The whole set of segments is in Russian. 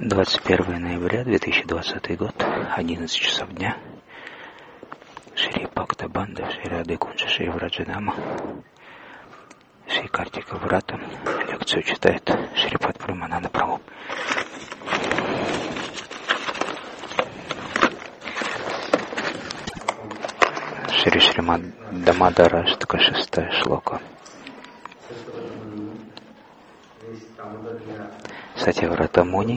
21 ноября 2020 год, 11 часов дня. Шри Бхактабанда, Шри Рады Кунджа, Шри Враджадама, Шри Картика Врата. Лекцию читает Шрипад Прамананда Прабху. Шри Шримад Дамадара Аштака, 6-я шлока. Сатьяврата Муни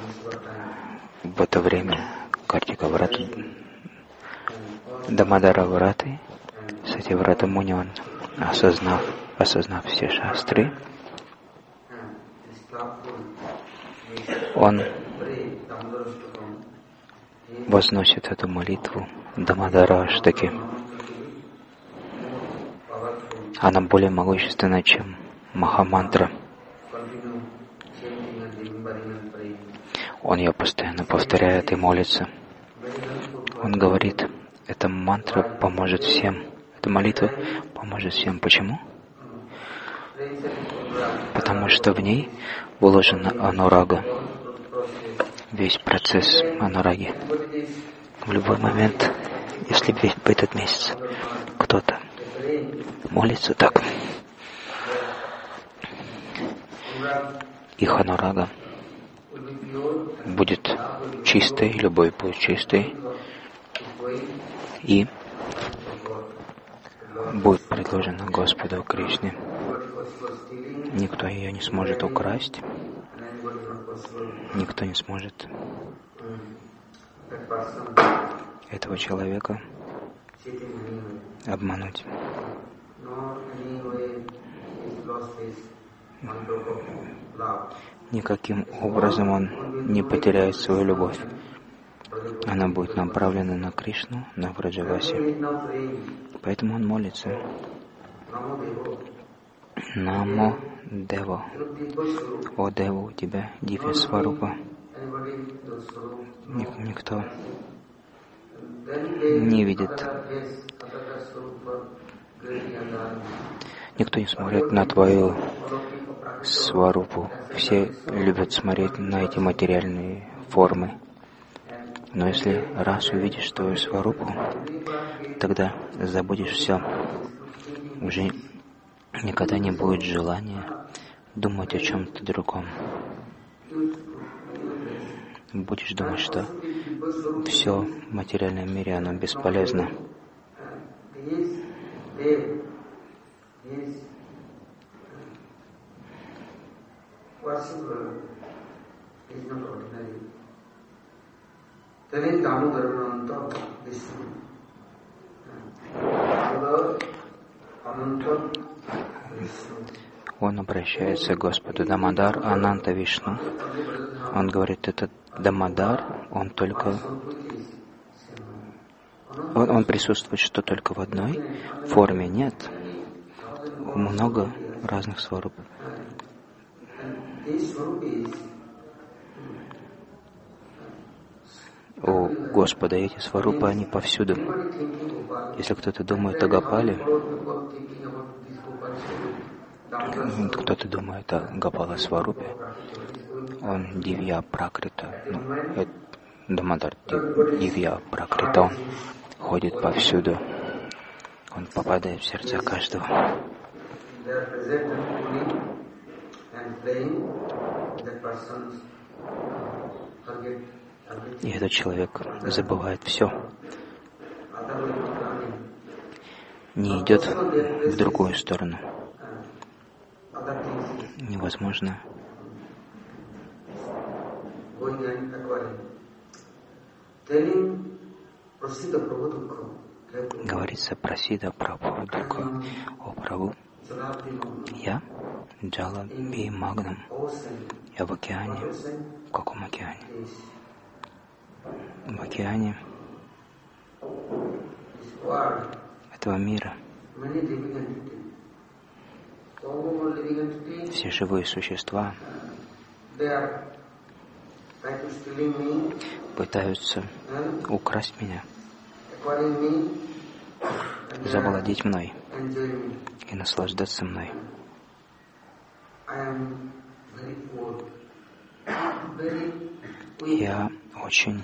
в это время Картика Врата Дамадара Враты, Сатьяврата Муни, он осознав все шастры, он возносит эту молитву Дамадара Аштаки. Она более могущественна, чем Махамантра. Он ее постоянно повторяет и молится. Он говорит, эта мантра поможет всем. Эта молитва поможет всем. Почему? Потому что в ней вложена анурага. Весь процесс анураги. В любой момент, если в этот месяц кто-то молится так, их анурага будет чистой, любовь будет чистой, и будет предложена Господу Кришне. Никто ее не сможет украсть, никто не сможет этого человека обмануть. Никаким образом он не потеряет свою любовь. Она будет направлена на Кришну, на Враджаваси. Поэтому он молится. Намо Дева. О Дева, у тебя Дивья Сварупа. Никто не видит. Никто не смотрит на твою сварупу. Все любят смотреть на эти материальные формы. Но если раз увидишь твою сварупу, тогда забудешь все. Уже никогда не будет желания думать о чем-то другом. Будешь думать, что все в материальном мире, оно бесполезно. Он обращается к Господу Дамодар Ананта Вишну. Он говорит, этот Дамодар, он только... Он присутствует, что только в одной форме. Нет. Много разных сваруп. У Господа эти сварупы, они повсюду. Если кто-то думает о Гопале, кто-то думает о Гопала Сварупе, он Дивья Пракрита, Дамодар Дивья Пракрита, он ходит повсюду, он попадает в сердце каждого. И этот человек забывает все, не идет в другую сторону. Невозможно говорится Прасида Прабху Дукха. О Прабху, я Джала Би Магнам. Я в океане. В каком океане? В океане этого мира. Все живые существа пытаются украсть меня, завладеть мной и наслаждаться мной. Я очень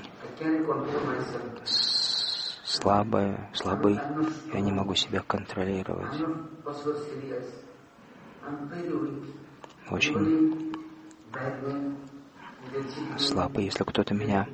слабый, я не могу себя контролировать. Очень слабый. Если кто-то меня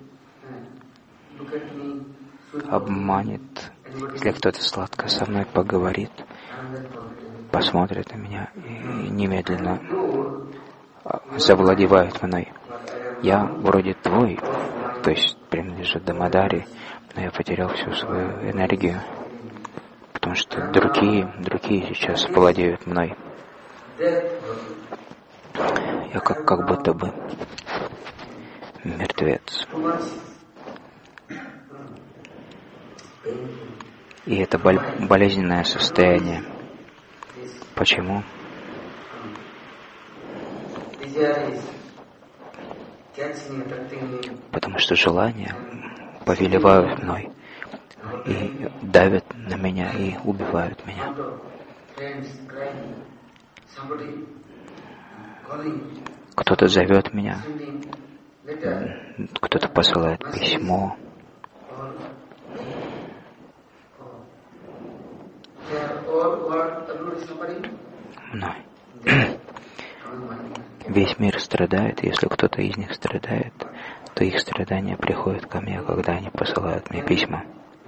обманет, если кто-то сладко со мной поговорит, посмотрит на меня и немедленно завладевает мной. Я вроде твой, то есть принадлежу Дамадаре, но я потерял всю свою энергию, потому что другие сейчас владеют мной. Я как будто бы мертвец. И это болезненное состояние. Почему? Потому что желания повелевают мной и давят на меня и убивают меня. Кто-то зовет меня, кто-то посылает письмо. Мной. Весь мир страдает, и если кто-то из них страдает, то их страдания приходят ко мне, когда они посылают мне письма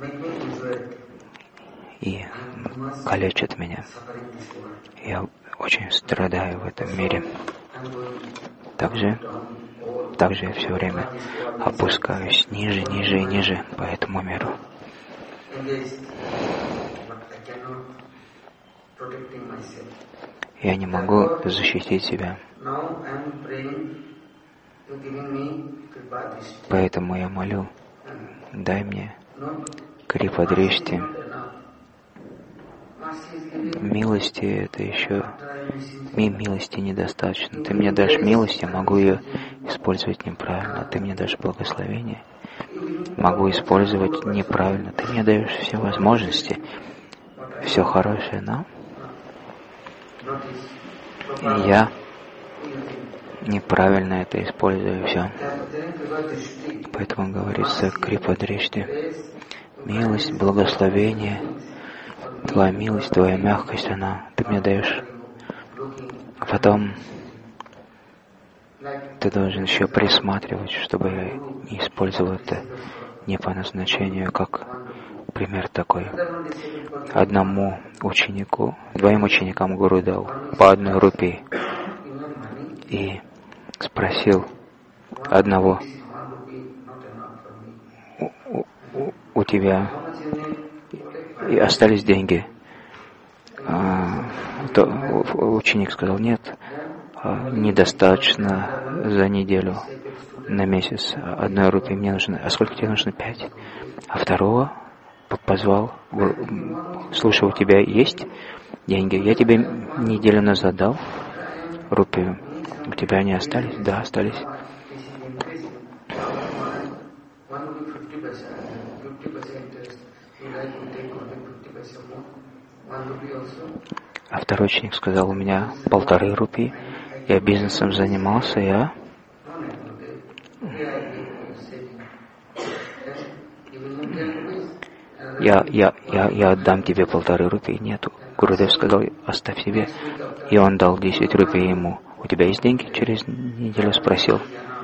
и калечат меня. Я очень страдаю в этом мире. Также я все время опускаюсь ниже и ниже по этому миру. Я не могу защитить себя. Поэтому я молю, дай мне крипа-дришти. Милости это еще... Милости недостаточно. Ты мне дашь милость, я могу ее использовать неправильно. Ты мне дашь благословение, могу использовать неправильно. Ты мне даешь все возможности, все хорошее, но я неправильно это использую все. Поэтому говорится крипа-дришти. Милость, благословение, Твоя милость, Твоя мягкость, Ты мне даешь. А потом Ты должен еще присматривать, чтобы я не использовал это не по назначению, как пример такой. Двоим ученикам Гуру дал по 1 рупии и спросил одного: у тебя и остались деньги? То ученик сказал: нет, недостаточно за неделю, на месяц 1 рупии мне нужно. А сколько тебе нужно? 5. А второго позвал: слушай, у тебя есть деньги? Я тебе неделю назад дал рупию. У тебя они остались? Да, остались. А второй ученик сказал: у меня 1,5 рупии. Я бизнесом занимался, я отдам тебе 1,5 рупии. Нету. Гурудев сказал: оставь себе. И он дал 10 рупий ему. У тебя есть деньги? Через неделю спросил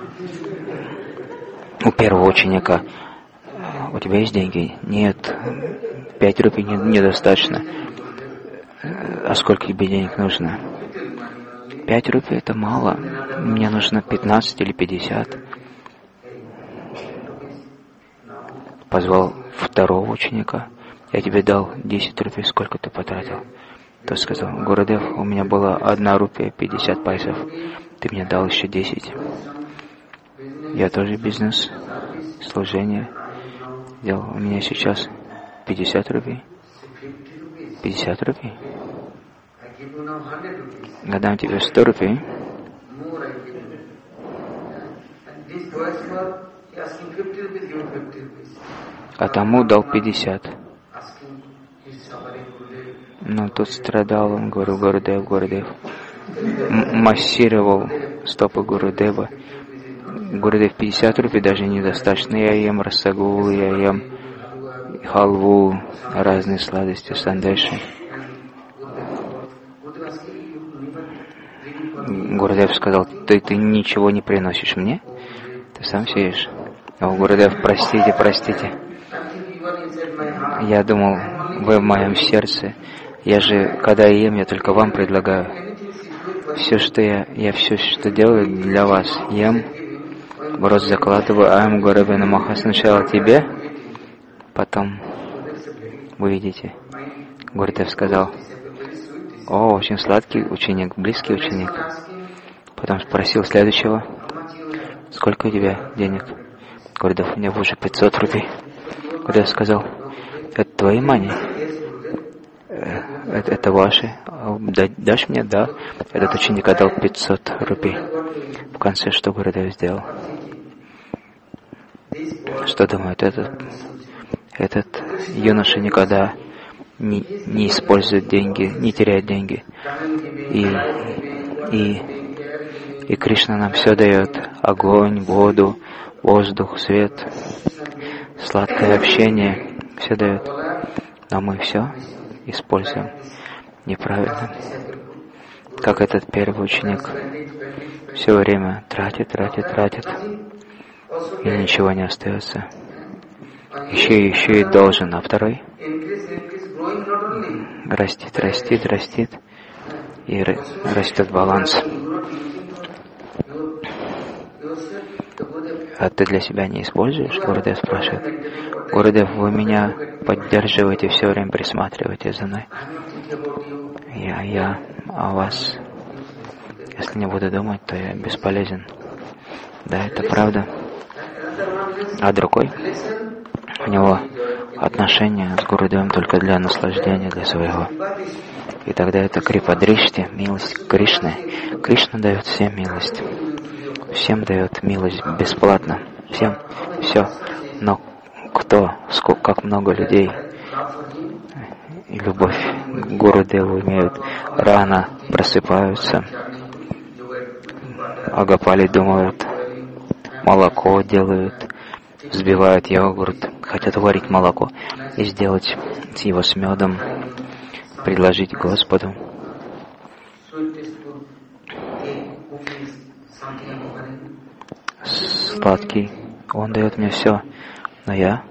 у первого ученика: у тебя есть деньги? Нет, 5 рупий недостаточно. А сколько тебе денег нужно? 5 рупий это мало. Мне нужно 15 или 50. Позвал второго ученика: я тебе дал 10 рупий, сколько ты потратил? Тот сказал: Гурудев, у меня была 1 рупия 50 пайсов. Ты мне дал еще 10. Я тоже бизнес, служение делал. У меня сейчас 50 рупий. 50 рупий? Я дам тебе 100 рупий. А тому дал 50. Но тут страдал, он говорил: Гурудев. Массировал стопы Гурудева, Гурудев, 50 рупий даже недостаточно. Я ем расагул, я ем халву, разные сладости, сандеши. Гурудев сказал, ты ничего не приносишь мне? Ты сам съешь? О, Гурудев, простите. Я думал, вы в моем сердце. Я же, когда я ем, я только вам предлагаю. Все, что я все, что делаю для вас, ем, в рот закладываю, Аям Гурабе Намаха, сначала тебе, потом вы видите. Гурудев сказал, о, очень сладкий ученик, близкий ученик. Потом спросил следующего, сколько у тебя денег? Гурудев, у меня уже 500 рупий. Гурудев сказал, это твои мани? Это ваши? Дашь мне? Да. Этот ученик отдал 500 рупий. В конце что Гурудев сделал? Что думает этот юноша никогда не использует деньги, не теряет деньги. И Кришна нам все дает. Огонь, воду, воздух, свет, сладкое общение. Все дает. Но мы все используем неправильно. Как этот первый ученик все время тратит. И ничего не остается. Еще и должен. А второй растит. И растет баланс. А ты для себя не используешь? Гурудев спрашивает. Гурудев, вы меня поддерживаете, все время присматриваете за мной. Я о вас. Если не буду думать, то я бесполезен. Да, это правда. А другой, у него отношения с Гурудевом только для наслаждения, для своего. И тогда это крипадришти, милость Кришны. Кришна дает всем милость. Всем дает милость бесплатно. Всем все. Но как много людей и любовь к Гурудеву имеют, рано просыпаются, о Гопале думают, молоко делают, взбивают йогурт, хотят варить молоко и сделать его с медом, предложить Господу. Сладкий, Он дает мне все, но я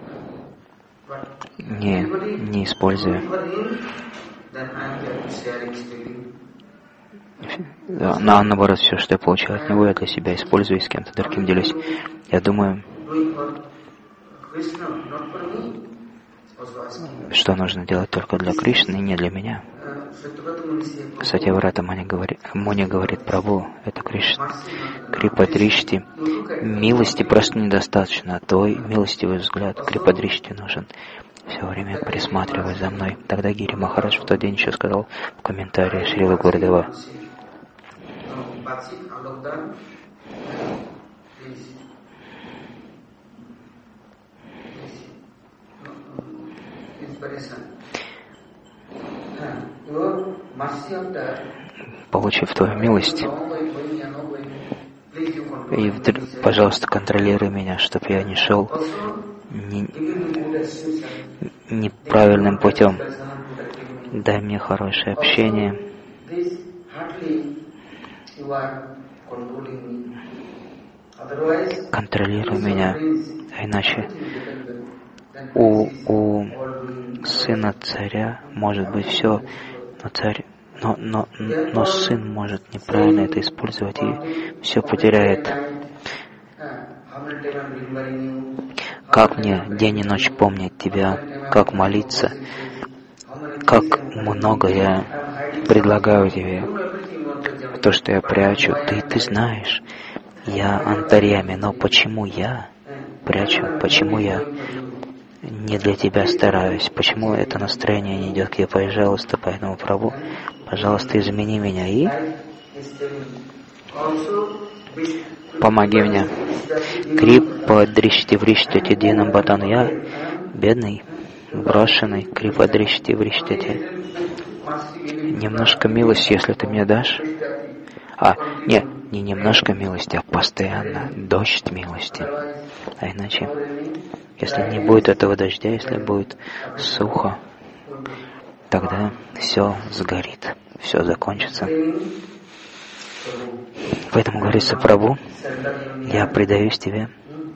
не использую. Наоборот, все, что я получаю от Него, я для себя использую и с кем-то другим делюсь. Я думаю, что нужно делать только для Кришны и не для меня. Сатьяврата Муни говорит, Прабху, это Кришна. Крипадришти. Милости просто недостаточно, а твой милостивый взгляд Крипадришти нужен. Все время присматривай за мной. Тогда Гири Махарадж в тот день еще сказал в комментарии Шрилы Гурудева. Получив твою милость, и, пожалуйста, контролируй меня, чтобы я не шел неправильным путем. Дай мне хорошее общение. Контролируй меня, а иначе у сына царя может быть все, но сын может неправильно это использовать и все потеряет. Как мне день и ночь помнить Тебя, как молиться, как много я предлагаю Тебе, то, что я прячу, Ты знаешь, я антарьями, но почему я прячу, почему я не для Тебя стараюсь, почему это настроение не идет к Тебе, пожалуйста, поэтому, Прабху, пожалуйста, измени меня и помоги мне. Крипа дришти вриштати динам батан. Я бедный, брошенный. Крипа дришти вриштати. Немножко милости, если ты мне дашь. Нет, не немножко милости, а постоянно дождь милости. А иначе, если не будет этого дождя, если будет сухо, тогда все сгорит, все закончится. Поэтому говорится: Прабху, я предаюсь тебе.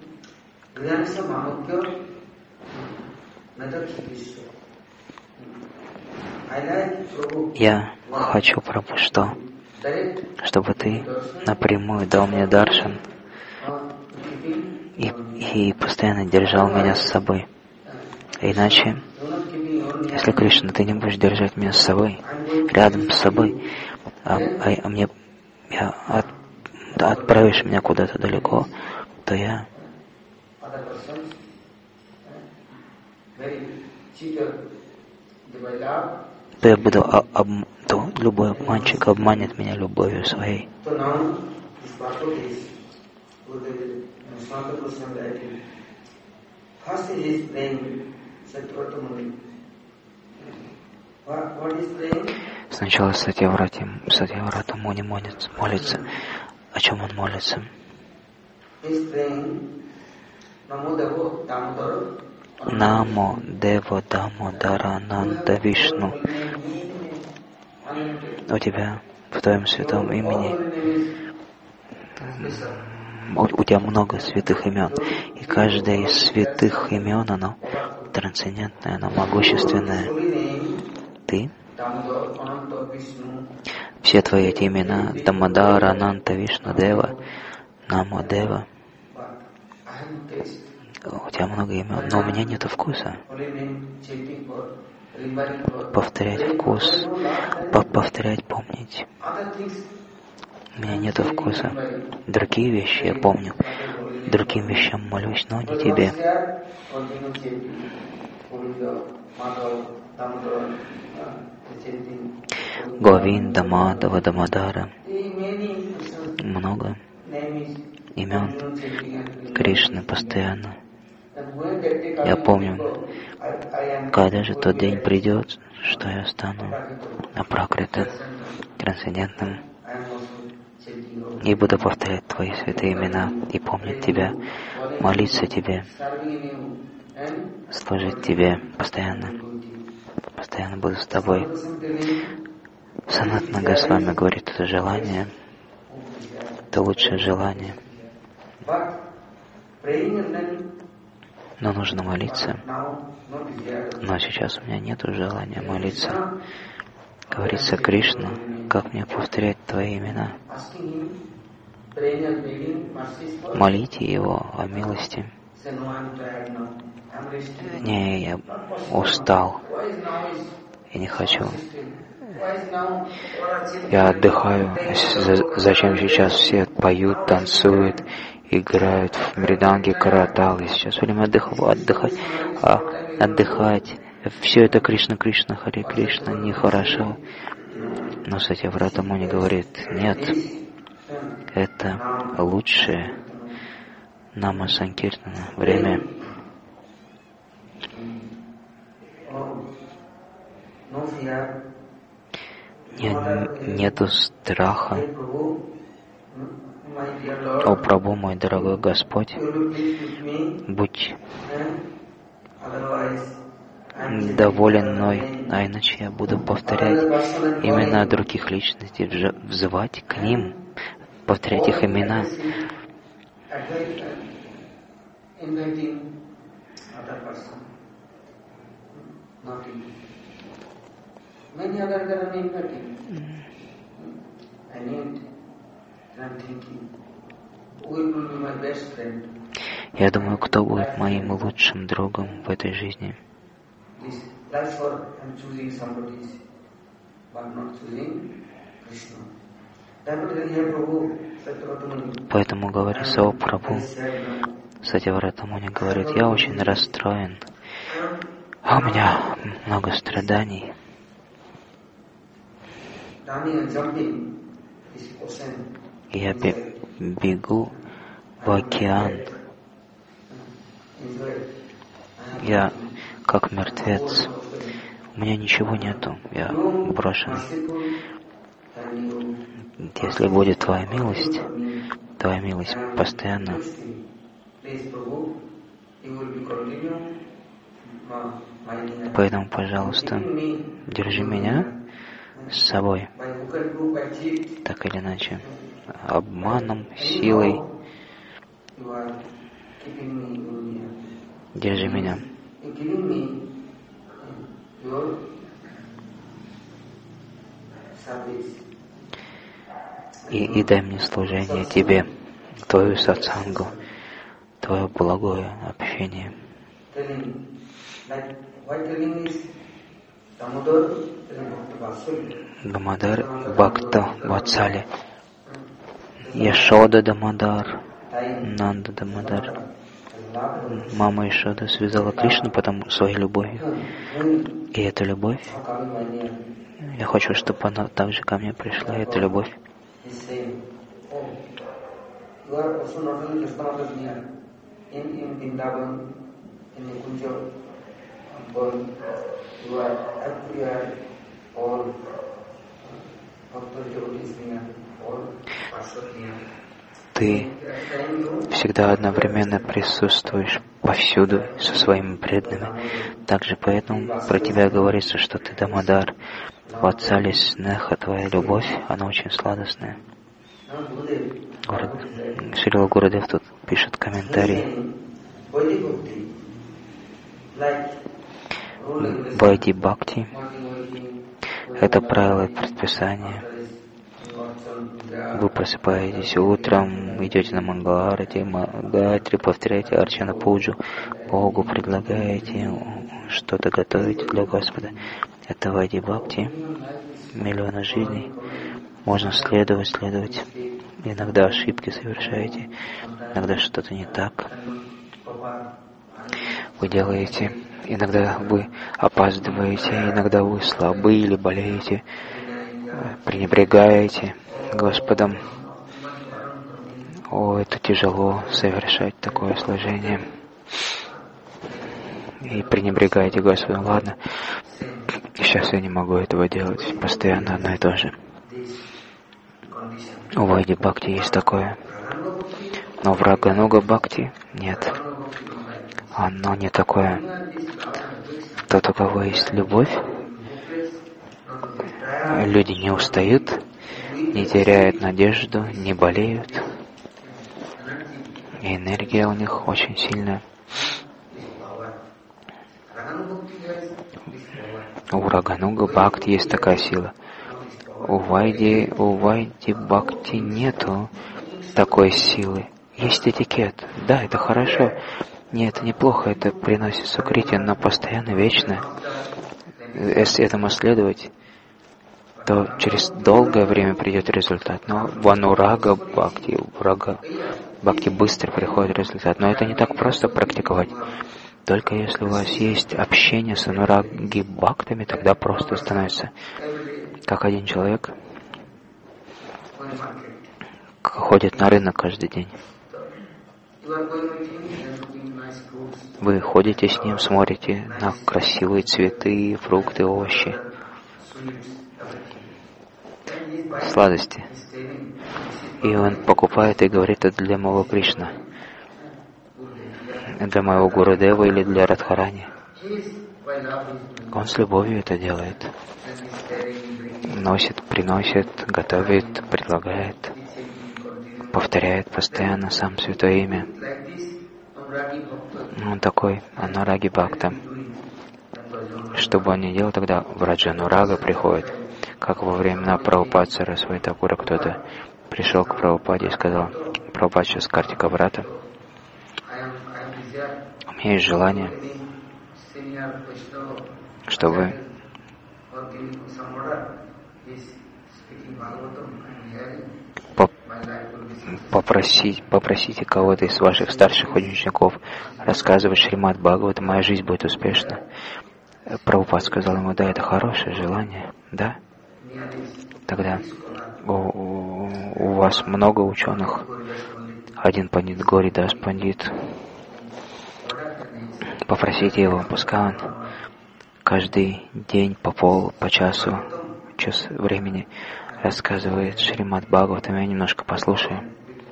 Я хочу, Прабху, чтобы ты напрямую дал мне даршан и постоянно держал меня с собой. Иначе, если, Кришна, ты не будешь держать меня с собой, рядом с собой, отправишь меня куда-то далеко, то я то любой обманщик обманет меня любовью своей. Сначала Сатьяврата Муни молится. О чем он молится? Намо Дева Дамодара Нанда Вишну. У тебя, в твоем святом имени, у тебя много святых имен. И каждое из святых имен, оно трансцендентное, оно могущественное. Ты, все твои эти имена, Дамодара, Ананта, Вишну, Дева, Намо Дева, у тебя много имен, но у меня нет вкуса. Повторять вкус, повторять, помнить. У меня нет вкуса. Другие вещи я помню, другим вещам молюсь, но не тебе. Говинда, Мадава, Дамодара. Много имен Кришны постоянно. Я помню, когда же тот день придет, что я стану апракритом, трансцендентным, и буду повторять твои святые имена, и помнить тебя, молиться тебе, служить тебе постоянно. Постоянно буду с тобой. Санатана Госвами говорит, это желание, это лучшее желание. Но нужно молиться. Но сейчас у меня нет желания молиться. Говорится: Кришна, как мне повторять твои имена? Молите его о милости. Не, я устал. Я не хочу. Я отдыхаю. Зачем сейчас все поют, танцуют, играют в мриданги, караталы? Сейчас время отдыхать. Отдыхать. Все это Кришна, Кришна, Харе Кришна, нехорошо. Но Сатьяврата Муни говорит: нет, это лучшее Нама Санкиртана время. Нету страха. О Прабху, мой дорогой Господь, будь доволен мной, а иначе я буду повторять имена других личностей, взывать к ним, повторять их имена. Я думаю, кто будет моим лучшим другом в этой жизни. Поэтому говорится: о Прабху, Сатьяврата Муни говорит: я очень расстроен, а у меня много страданий. Я бегу в океан. Я как мертвец. У меня ничего нету. Я брошен. Если будет Твоя милость постоянно, поэтому, пожалуйста, держи меня с собой, так или иначе, обманом, силой, держи меня. И дай мне служение Тебе, Твою сатсангу, Твое благое общение. Дамодар Бхакта Ватсали, Яшода Дамодар, Нанда Дамодар. Мама Яшода связала Кришну потому своей любовью. И эта любовь, я хочу, чтобы она также ко мне пришла, эта любовь. Ты всегда одновременно присутствуешь повсюду со своими преданными. Также поэтому про тебя говорится, что ты Дамодар, Ватсали, Снеха, твоя любовь, она очень сладостная. Шрила Гурудев тут пишет комментарий. Вайди Бхакти — это правило предписания. Вы просыпаетесь утром, идете на Мангаларати, Гайатри, повторяете Арчана Пуджу, Богу предлагаете что-то готовить для Господа. Это Вайди Бхакти, миллионы жизней. Можно следовать. Иногда ошибки совершаете, иногда что-то не так вы делаете, иногда вы опаздываете, иногда вы слабы или болеете, пренебрегаете Господом. О, это тяжело совершать такое служение. И пренебрегаете Господом. Ладно, сейчас я не могу этого делать. Постоянно одно и то же. У Вайди Бхакти есть такое. Но в Рагануга Бхакти нет. Оно не такое. Тот, у кого есть любовь, люди не устают, не теряют надежду, не болеют. И энергия у них очень сильная. У Рагануга Бхакти есть такая сила. У Вайди Бхакти нету такой силы. Есть этикет. Да, это хорошо. Нет, это неплохо, это приносит сукрити, но постоянно, вечно. Если этому следовать, то через долгое время придет результат. Но в Анурага Бхакти, Бхакти быстро приходит результат. Но это не так просто практиковать. Только если у вас есть общение с Анураги Бхактами, тогда просто становится. Как один человек ходит на рынок каждый день. Вы ходите с ним, смотрите на красивые цветы, фрукты, овощи, сладости. И он покупает и говорит, это для моего Кришна, для моего Гурудева или для Радхарани. Он с любовью это делает. Носит, приносит, готовит, предлагает, повторяет постоянно сам Святое Имя. Он такой Анураги Бхакта. Что бы он ни делал, тогда Враджанурага приходит. Как во времена Прабхупады Сарасвати Такура кто-то пришел к Прабхупаде и сказал: Прабхупад, сейчас Картика Врата. У меня есть желание, чтобы попросите кого-то из ваших старших учеников рассказывать Шримад Бхагавата, моя жизнь будет успешна. Прабхупад сказал ему: да, это хорошее желание, да. Тогда у вас много ученых. Один пандит, Горидас пандит. Попросите его, пускай он каждый день по часу времени рассказывает Шримад Бхагаватам, я немножко послушаю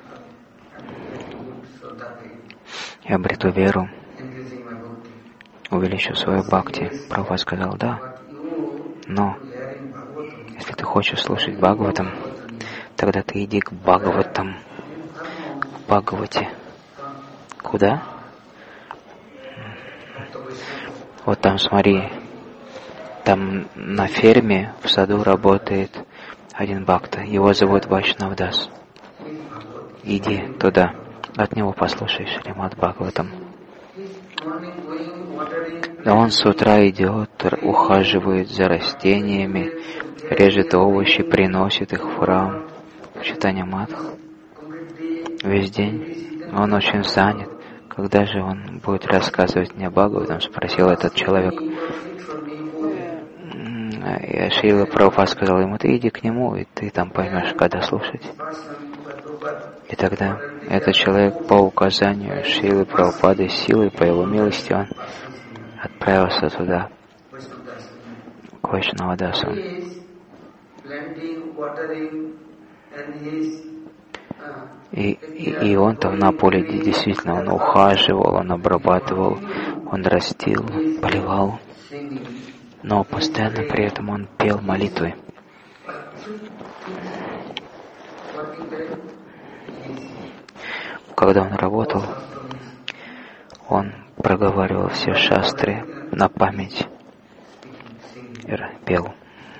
и обрету веру, увеличу свою бхакти. Прабхупада сказал, да, но если ты хочешь слушать Бхагаватам, тогда ты иди к Бхагаватам, к Бхагавате. Куда? Вот там, смотри, там на ферме в саду работает один бхакта. Его зовут Вайшнавдас. Иди туда, от него послушай Шримад Бхагаватам. Да он с утра идет, ухаживает за растениями, режет овощи, приносит их в храм, в Чайтанья Мадх. Весь день он очень занят. Когда же он будет рассказывать мне Бхагаватам, спросил этот человек. И Шрила Прабхупада сказал ему, ты иди к нему, и ты там поймешь, когда слушать. И тогда этот человек по указанию Шрилы Прабхупады, силой, по его милости, он отправился туда, к Вайшнавадасу. И он там на поле действительно он ухаживал, он обрабатывал, он растил, поливал, но постоянно при этом он пел молитвы. Когда он работал, он проговаривал все шастры на память и пел.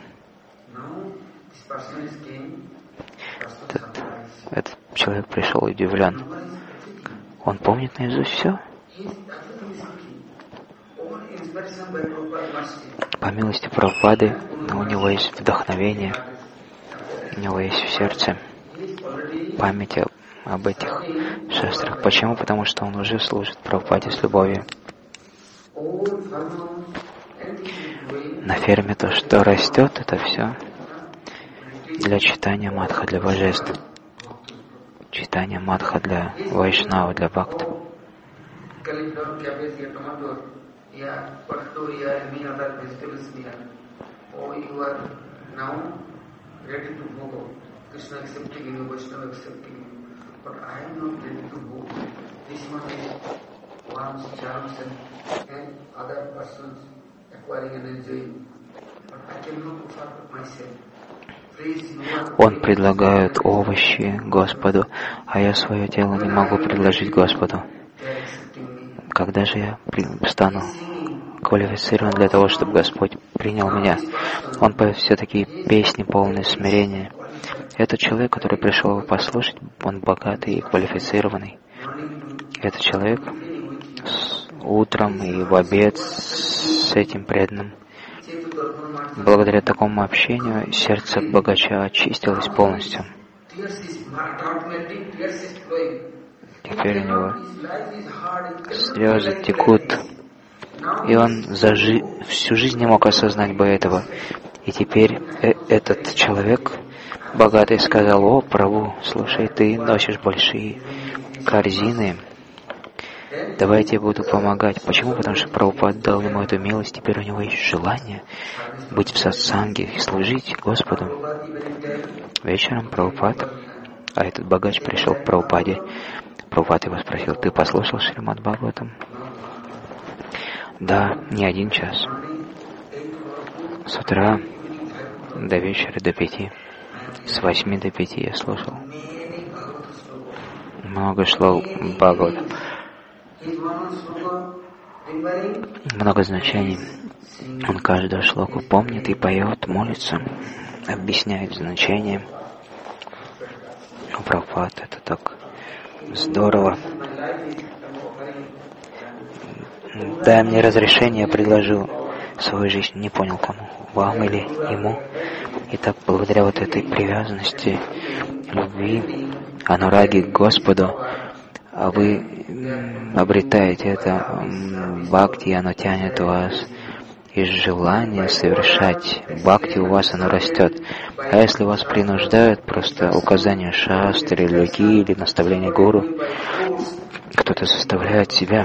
Этот человек пришел удивлен. Он помнит наизусть все? По милости Прабхупады у него есть вдохновение, у него есть в сердце память об этих шастрах. Почему? Потому что он уже служит Прабхупаде с любовью. На ферме то, что растет, это все для Чайтанья Мадха, для божеств. Чайтанья Мадха для Вайшнава, для Бхакта. Он предлагает овощи Господу, а я свое тело не могу предложить Господу. Когда же я стану квалифицирован для того, чтобы Господь принял меня? Он поет все такие песни, полные смирения. Этот человек, который пришел его послушать, он богатый и квалифицированный. Этот человек утром и в обед с этим преданным. Благодаря такому общению сердце богача очистилось полностью. Теперь у него слезы текут, и он всю жизнь не мог осознать бы этого. И теперь этот человек богатый сказал: «О, Прабху, слушай, ты носишь большие корзины, давай я тебе буду помогать». Почему? Потому что Прабхупада дал ему эту милость, теперь у него есть желание быть в сатсанге и служить Господу. Вечером Прабхупада, а этот богач пришел к Прабхупаде. Прабхупада его спросил: «Ты послушал Шримад Бхагаватам?» «Да, не 1 час. С утра до вечера до 5. С 8 до 5 я слушал. Много шло Бхагаватам. Много значений. Он каждую шлоку помнит и поет, молится, объясняет значение. Прабхупад, это так здорово. Дай мне разрешение, я предложу свою жизнь, не понял кому, вам или ему. И так, благодаря вот этой привязанности, любви, анураги к Господу, вы обретаете это бхакти, и оно тянет вас, и желание совершать бхакти у вас, оно растет. А если вас принуждают просто указания шастры, логи или наставления гуру, кто-то заставляет себя,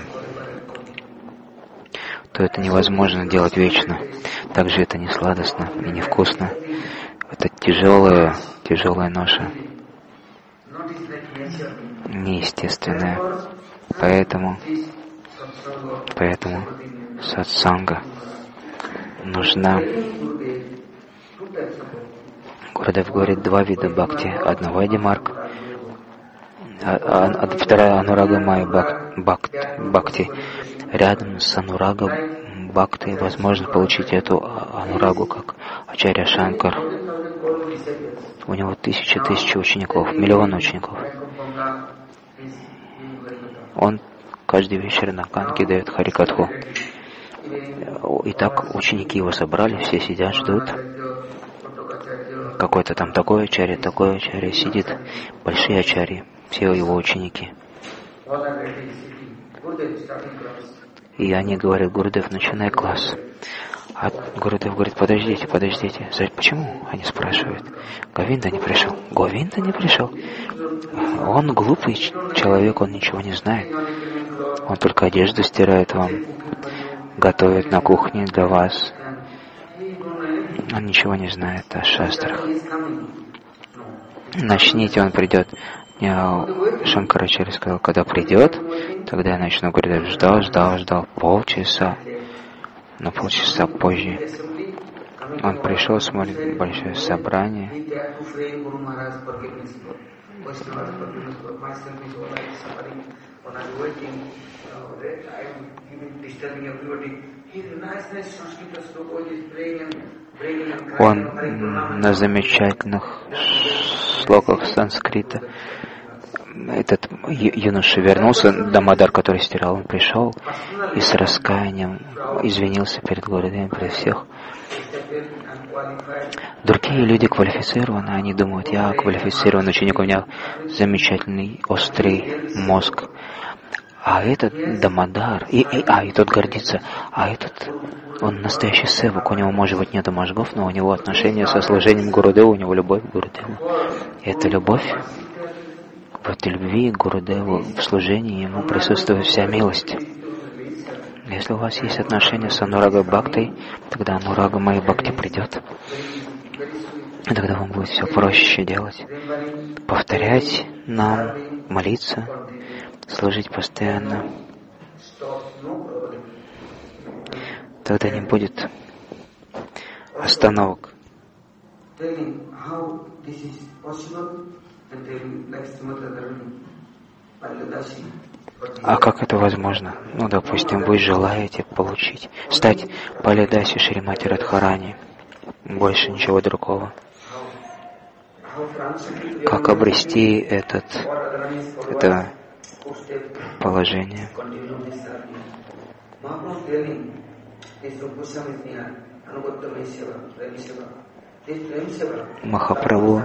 то это невозможно делать вечно. Также это не сладостно и не вкусно. Это тяжелая ноша, неестественная. Поэтому сатсанга нужна. Гурудев говорит, два вида бхакти. Одна вайди-марг, вторая анурага майя бхакти. Рядом с анурага бхакти возможно получить эту анурагу, как Ачарья Шанкар. У него тысячи учеников, миллионы учеников. Он каждый вечер на Канке дает харикатху. И так ученики его собрали, все сидят, ждут. Какой-то там такой ачарья сидит, большие ачарьи, все его ученики. И они говорят, Гурудев, начинай класс. А Гурудев говорит, подождите. Почему? Они спрашивают. Говинда не пришел. Говинда не пришел. Он глупый человек, он ничего не знает. Он только одежду стирает вам, готовит на кухне для вас. Он ничего не знает о шастрах. Начните, он придет. Шанкарачарья сказал, когда придет, тогда я начну. Гурудев ждал полчаса. Но полчаса позже он пришел, смотрит большое собрание. Он на замечательных слогах санскрита. Этот юноша вернулся, Дамодар, который стирал, он пришел и с раскаянием извинился перед Гурудевом, перед всех. Другие люди квалифицированы, они думают, я квалифицированный ученик, у меня замечательный острый мозг. А этот Дамодар, и тот гордится, а этот, он настоящий севак, у него, может быть, нету мозгов, но у него отношения со служением Гурудеву, у него любовь к Гурудеву. И эта любовь, в этой любви к Гурудеву, в служении ему присутствует вся милость. Если у вас есть отношения с Анурага Бхактой, тогда Анурага Майя Бхакти придет. И тогда вам будет все проще делать. Повторять нам, молиться, служить постоянно. Тогда не будет остановок. А как это возможно? Допустим, вы желаете получить, стать Палидаси Шримати Радхарани. Больше ничего другого. Как обрести это положение? Махапрабху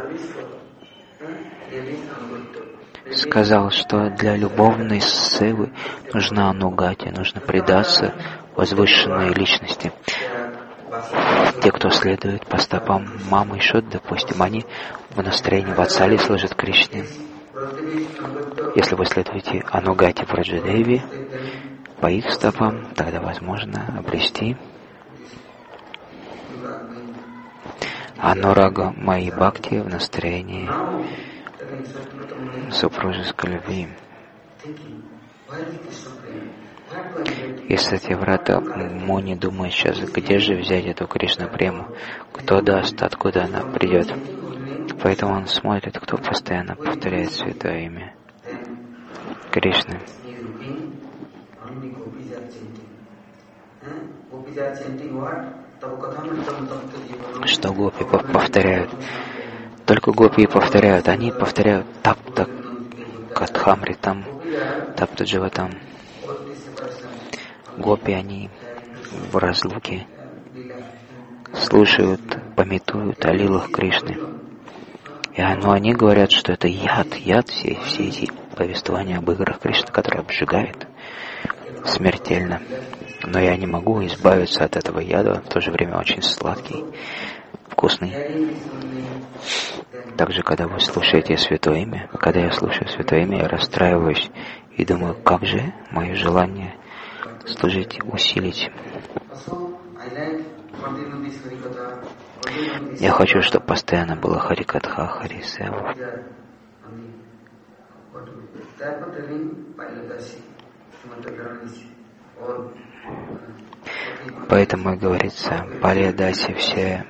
сказал, что для любовной севы нужна анугати, нужно предаться возвышенной личности. Те, кто следует по стопам Мамы и Шот, допустим, они в настроении Ватсали служат Кришне. Если вы следуете Анугати Враджадеви по их стопам, тогда возможно обрести Анурага Майи Бхакти в настроении супружеской любви. И Сатьяврата Муни думает сейчас, где же взять эту Кришна прему, кто даст, откуда она придет. Поэтому он смотрит, кто постоянно повторяет святое имя Кришны. Что гопи повторяют? Только гопи повторяют. Они повторяют тапта катхамритам, тапта дживатам. Гопи, они в разлуке слушают, памятуют о лилах Кришны. Но они говорят, что это яд, все эти повествования об играх Кришны, которые обжигает смертельно. Но я не могу избавиться от этого яда, в то же время очень сладкий, вкусный. Также, когда вы слушаете Святое Имя, когда я слушаю Святое Имя, я расстраиваюсь и думаю, как же мое желание служить, усилить. Я хочу, чтобы постоянно было Харикатха, Харисева. Поэтому и говорится, Палия-даси все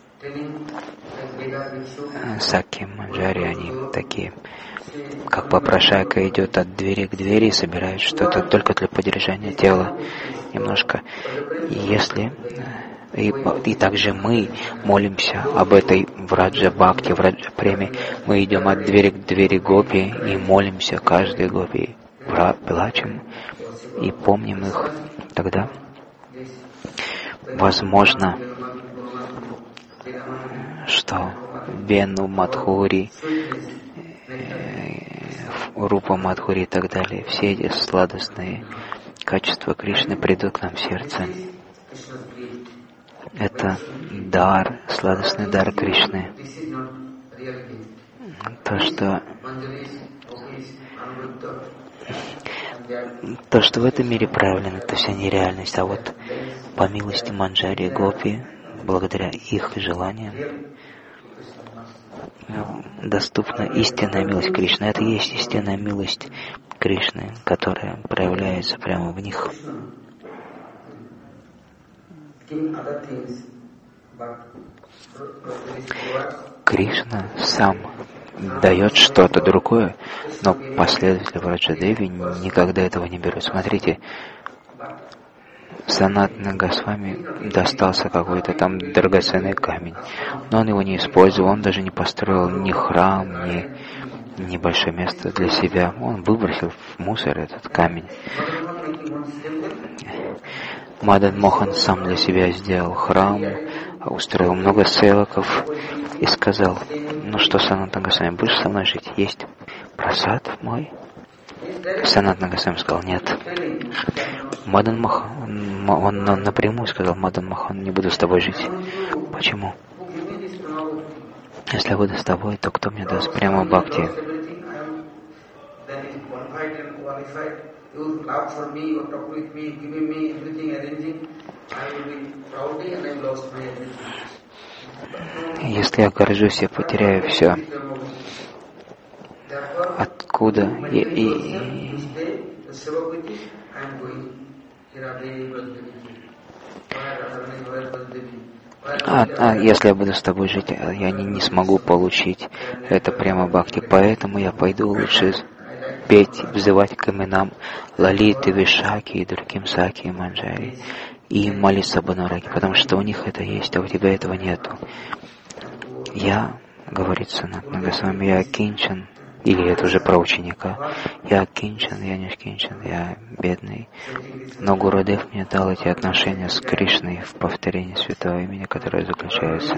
Саки, Манджари, они такие, как попрошайка идет от двери к двери и собирает что-то только для поддержания тела немножко. И также мы молимся об этой Враджа Бхакти, Враджа Преме. Мы идем от двери к двери гопи и молимся каждой гопи, плачем и помним их. Тогда, возможно, что Вену Мадхури, Рупа Мадхури и так далее, все эти сладостные качества Кришны придут к нам в сердце. Это дар, сладостный дар Кришны. То, что в этом мире правильно, это вся нереальность. А вот по милости Манджари и Гопи, благодаря их желаниям, доступна истинная милость Кришны. Это и есть истинная милость Кришны, которая проявляется прямо в них. Кришна сам дает что-то другое, но последователи Враджадеви никогда этого не берут. Смотрите, Санатана Госвами достался какой-то там драгоценный камень, но он его не использовал, он даже не построил ни храм, ни небольшое место для себя. Он выбросил в мусор этот камень. Мадан Мохан сам для себя сделал храм, устроил много севаков и сказал: ну что, Санатана Госвами, будешь со мной жить? Есть прасад мой? Санатана Госвами сказал: нет. Мадан Мохан, он напрямую сказал: Мадан Мохан, не буду с тобой жить. Почему? Если я буду с тобой, то кто мне даст прямо бхакти? Если я горжусь, я потеряю все. Откуда? Если я буду с тобой жить, я не смогу получить это прямо бхакти. Поэтому я пойду лучше петь, взывать к именам Лалиты, Вишаки и другим Саки и Манджари и молиться об Анураге, потому что у них это есть, а у тебя этого нету. Я, говорит Санатана Госвами, я кинчан, или это уже про ученика, я кинчан, я не кинчан, я бедный, но Гурудев мне дал эти отношения с Кришной в повторении святого имени, которое заключается.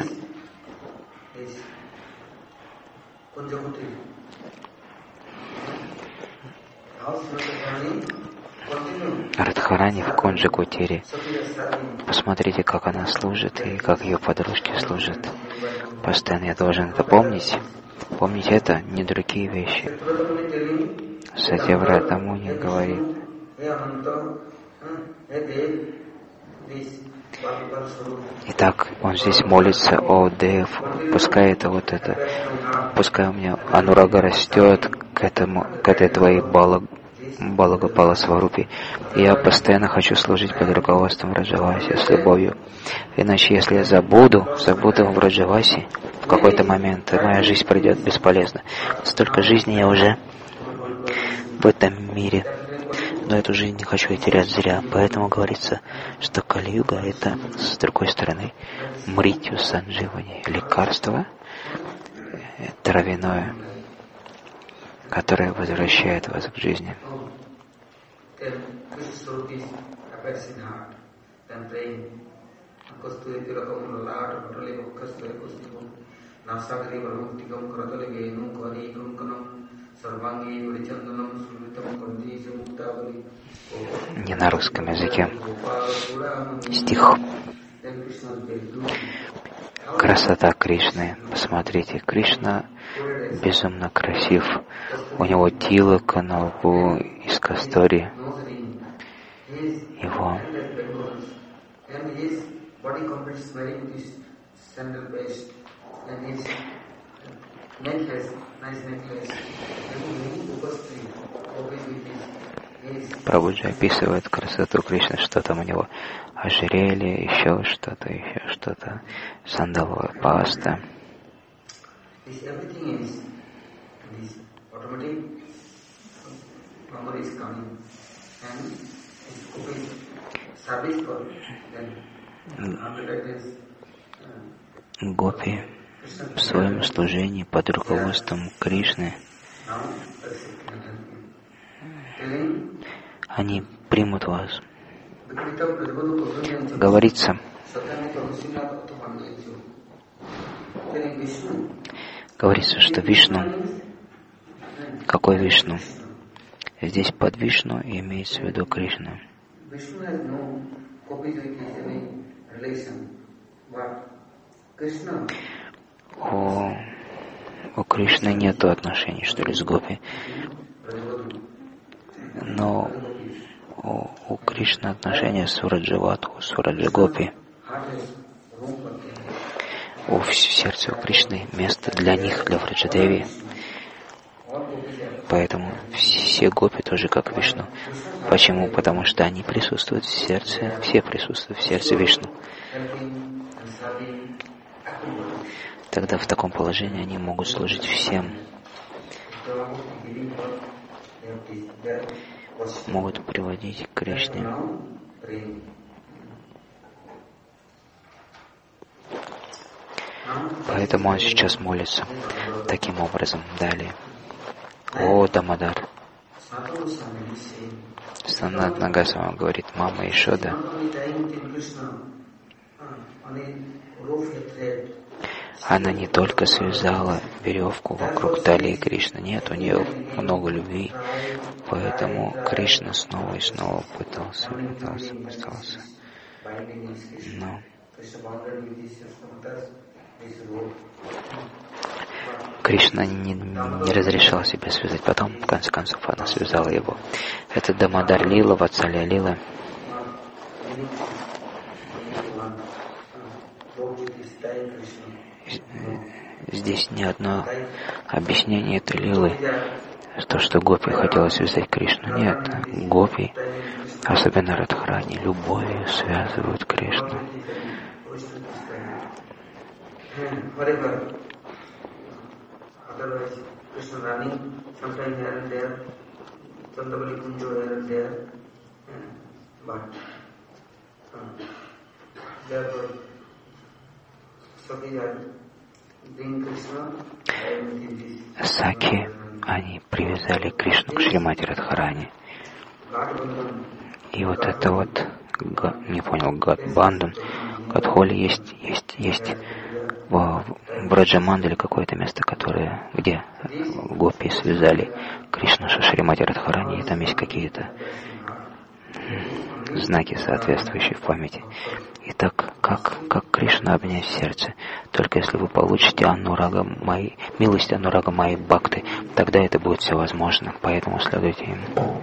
Радхарани в Кунджа-Кутире. Посмотрите, как она служит и как ее подружки служат. Постоянно я должен это помнить. Помнить это, не другие вещи. Сатьяврата Муни говорит: итак, он здесь молится: о Дев, пускай это вот это, пускай у меня анурага растет к этой твоей Балагопала Сварупи. Я постоянно хочу служить под руководством Враджаваси с любовью. Иначе, если я забуду Враджаваси, в какой-то момент моя жизнь пройдет бесполезно. Столько жизни я уже в этом мире, но эту жизнь не хочу я терять зря. Поэтому говорится, что Кали-юга — это, с другой стороны, мритью сандживани, лекарство травяное, которое возвращает вас к жизни. Не на русском языке. Стих. Красота Кришны. Посмотрите, Кришна безумно красив. У него тилака на лбу из кастори. Его Прабхуджи описывает красоту Кришны, что там у него ожерелье, еще что-то, сандаловая паста. Гопи в своем служении под руководством Кришны, они примут вас. Говорится, что Вишну, какой Вишну? Здесь под Вишну имеется в виду Кришна. У Кришны нет отношений, что ли, с Гопи. Но у Кришны отношения с Враджаватху, с Враджагопи. В сердце у Кришны место для них, для Враджадеви. Поэтому все гопи тоже как Вишну. Почему? Потому что они присутствуют в сердце, все присутствуют в сердце Вишну. Тогда в таком положении они могут служить всем. Могут приводить к Кришне. Поэтому он сейчас молится таким образом. Далее. О, Дамодар. Санатана Госвами говорит, мама Ешода, она не только связала веревку вокруг талии Кришны, нет, у нее много любви, поэтому Кришна снова и снова пытался. Но Кришна не разрешал себе связать. Потом, в конце концов, она связала его. Это Дамодар Лила, Ватсалья Лила. Здесь ни одно объяснение этой лилы, то, что гопи хотела связать Кришну. Нет, гопи, особенно Радхарани, любовью связывают Кришну. Саки, они привязали Кришну к Шримати Радхарани. И вот это вот, не понял, Гадбандан, Гадхоли есть в Браджамандале какое-то место, где гопи связали Кришну со Шримати Радхарани, и там есть какие-то знаки, соответствующие в памяти. Итак, как Кришна обнять сердце? Только если вы получите милость Анурага Майи Бхакты, тогда это будет все возможно. Поэтому следуйте им.